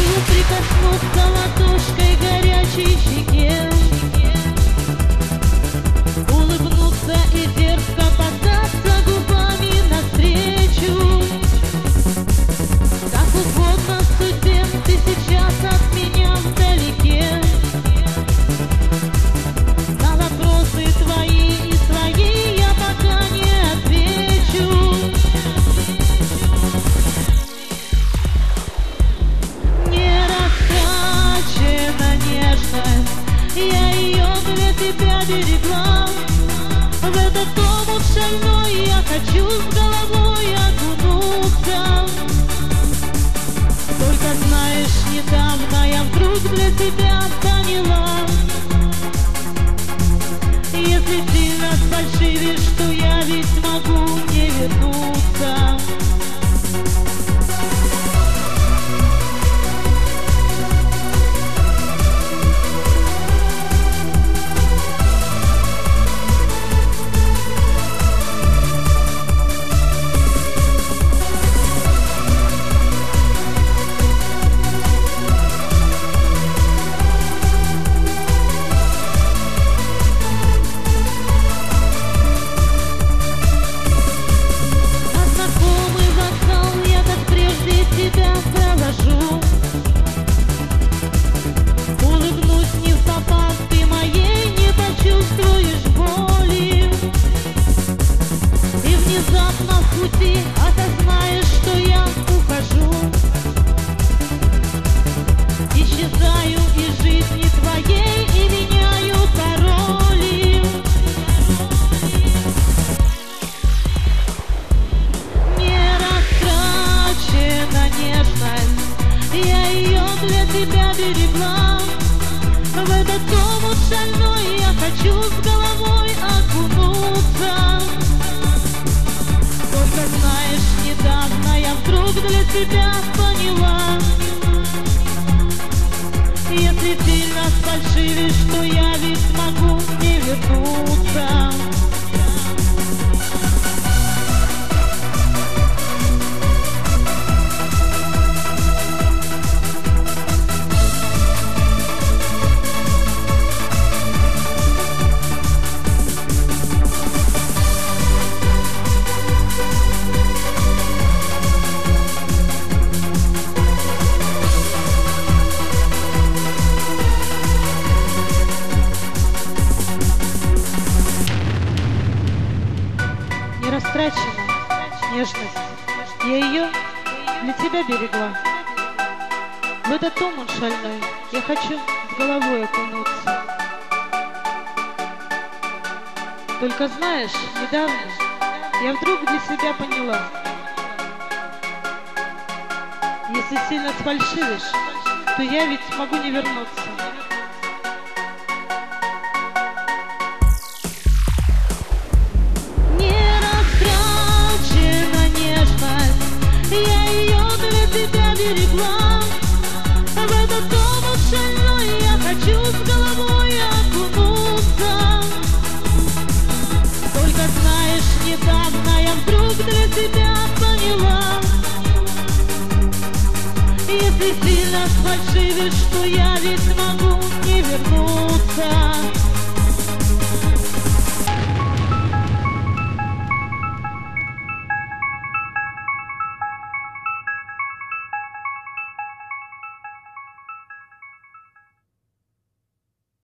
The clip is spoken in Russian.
прикоснуться ладошкой к горячей щеке, улыбнуться и дерзко податься губами навстречу. Как угодно судьбе, ты сейчас от меня вдалеке. На вопросы твои и свои я пока не отвечу. Не растрачена нежность, я ее для тебя берегла. В этот омут шальной я хочу с головой окунуться. Только знаешь, недавно я вдруг для тебя поняла: если сильно сфальшивишь, то я ведь могу не вернуться. Тебя провожу, улыбнусь не в попад, ты моей не почувствуешь боли. И внезапно в пути осознаешь, что я ухожу, исчезаю из жизни твоей и меняю пароли. Я ее для тебя берегла. В этот омут шальной я хочу с головой окунуться. Только знаешь, недавно я вдруг для тебя поняла: если сильно сфальшивишь, то я ведь могу не вернуться. Растрачена нежность, я ее для тебя берегла. В этот омут шальной я хочу с головой окунуться. Только знаешь, недавно я вдруг для себя поняла: если сильно сфальшивишь, то я ведь могу не вернуться. Я ее для тебя берегла. В этот омут шальной я хочу с головой окунуться. Только знаешь, недавно я вдруг для тебя поняла: если сильно сфальшивишь, то я ведь могу не вернуться.